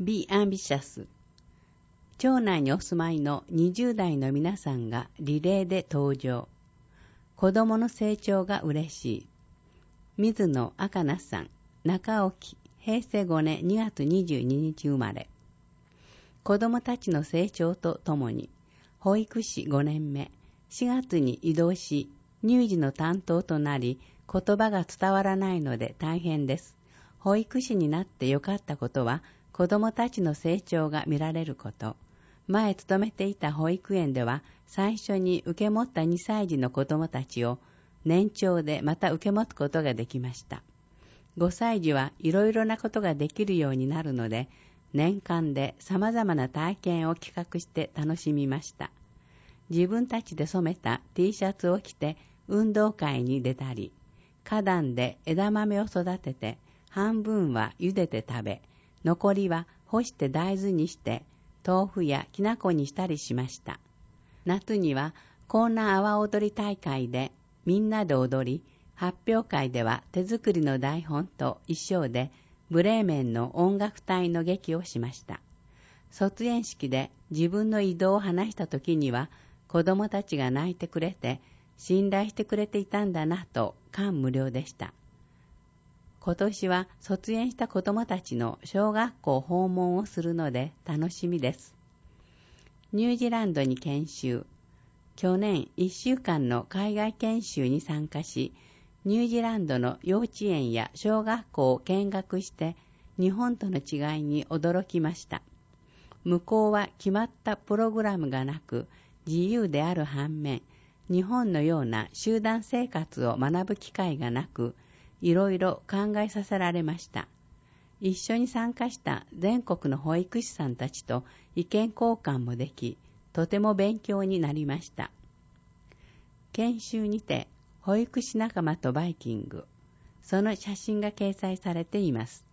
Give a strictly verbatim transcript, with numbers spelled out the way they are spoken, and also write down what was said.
Be ambitious。町内にお住まいのにじゅう代の皆さんがリレーで登場。子供の成長が嬉しい。水野赤奈さん、中沖、へいせいごねんにがつにじゅうににち生まれ。子供たちの成長とともに、保育士ごねんめ、しがつに異動し、乳児の担当となり、言葉が伝わらないので大変です。保育士になってよかったことは、子供たちの成長が見られること。前勤めていた保育園では、最初に受け持ったにさい児の子供たちを、年長でまた受け持つことができました。ごさい児はいろいろなことができるようになるので、年間で様々な体験を企画して楽しみました。自分たちで染めた T シャツを着て運動会に出たり、花壇で枝豆を育てて、半分は茹でて食べ、残りは干して大豆にして、豆腐やきな粉にしたりしました。夏にはコーナー阿波踊り大会でみんなで踊り、発表会では手作りの台本と衣装でブレーメンの音楽隊の劇をしました。卒園式で自分の異動を話した時には子供たちが泣いてくれて信頼してくれていたんだなと感無量でした。今年は卒園した子供たちの小学校訪問をするので楽しみです。ニュージーランドに研修。去年いっしゅうかんの海外研修に参加し、ニュージーランドの幼稚園や小学校を見学して日本との違いに驚きました。向こうは決まったプログラムがなく自由である反面、日本のような集団生活を学ぶ機会がなく、いろいろ考えさせられました。一緒に参加した全国の保育士さんたちと意見交換もでき、とても勉強になりました。研修にて保育士仲間とバイキング、その写真が掲載されています。